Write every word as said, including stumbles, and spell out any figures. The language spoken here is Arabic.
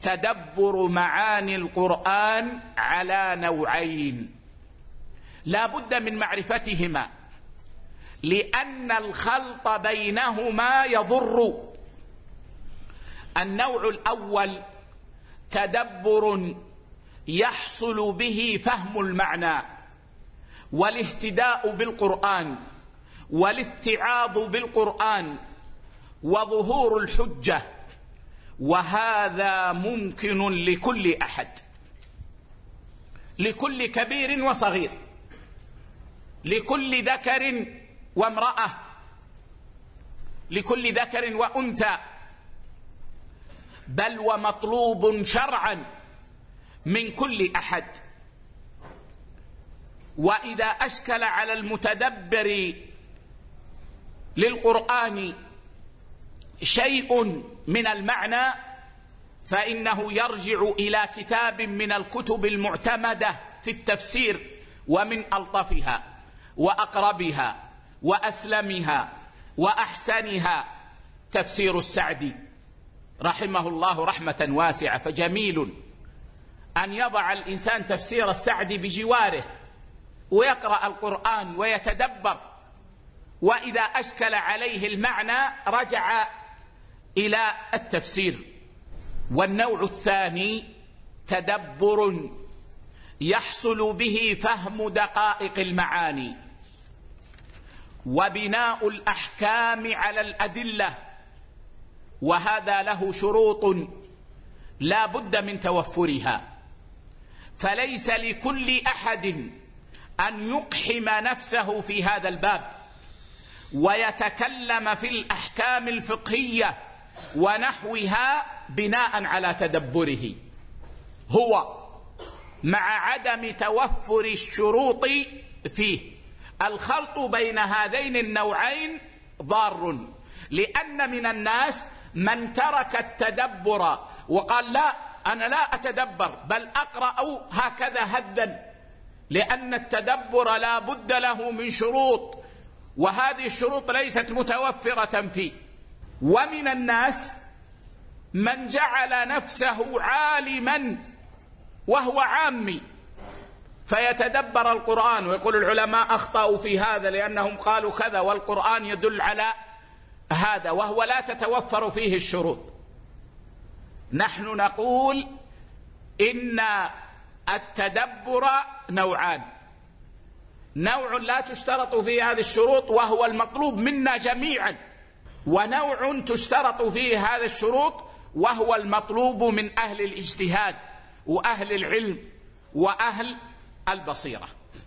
تدبر معاني القرآن على نوعين لا بد من معرفتهما، لأن الخلط بينهما يضر. النوع الأول تدبر يحصل به فهم المعنى والاهتداء بالقرآن والاتعاظ بالقرآن وظهور الحجة، وهذا ممكن لكل أحد، لكل كبير وصغير، لكل ذكر وامرأة، لكل ذكر وأنثى، بل ومطلوب شرعا من كل أحد. وإذا أشكل على المتدبر للقرآن شيء من المعنى فإنه يرجع إلى كتاب من الكتب المعتمدة في التفسير، ومن ألطفها وأقربها وأسلمها وأحسنها تفسير السعدي رحمه الله رحمة واسعة. فجميل أن يضع الإنسان تفسير السعدي بجواره ويقرأ القرآن ويتدبر، وإذا أشكل عليه المعنى رجع إلى التفسير. والنوع الثاني تدبر يحصل به فهم دقائق المعاني وبناء الأحكام على الأدلة، وهذا له شروط لا بد من توفرها، فليس لكل أحد أن يقحم نفسه في هذا الباب ويتكلم في الأحكام الفقهية ونحوها بناء على تدبره، هو مع عدم توفر الشروط فيه. الخلط بين هذين النوعين ضار، لأن من الناس من ترك التدبر وقال لا أنا لا أتدبر بل أقرأ هكذا هدا، لأن التدبر لا بد له من شروط، وهذه الشروط ليست متوفرة فيه. ومن الناس من جعل نفسه عالما وهو عامي فيتدبر القرآن ويقول العلماء أخطأوا في هذا لأنهم قالوا كذا والقرآن يدل على هذا، وهو لا تتوفر فيه الشروط. نحن نقول إن التدبر نوعان، نوع لا تشترط فيه هذه الشروط وهو المطلوب منا جميعا، ونوع تشترط فيه هذه الشروط وهو المطلوب من أهل الاجتهاد وأهل العلم وأهل البصيرة.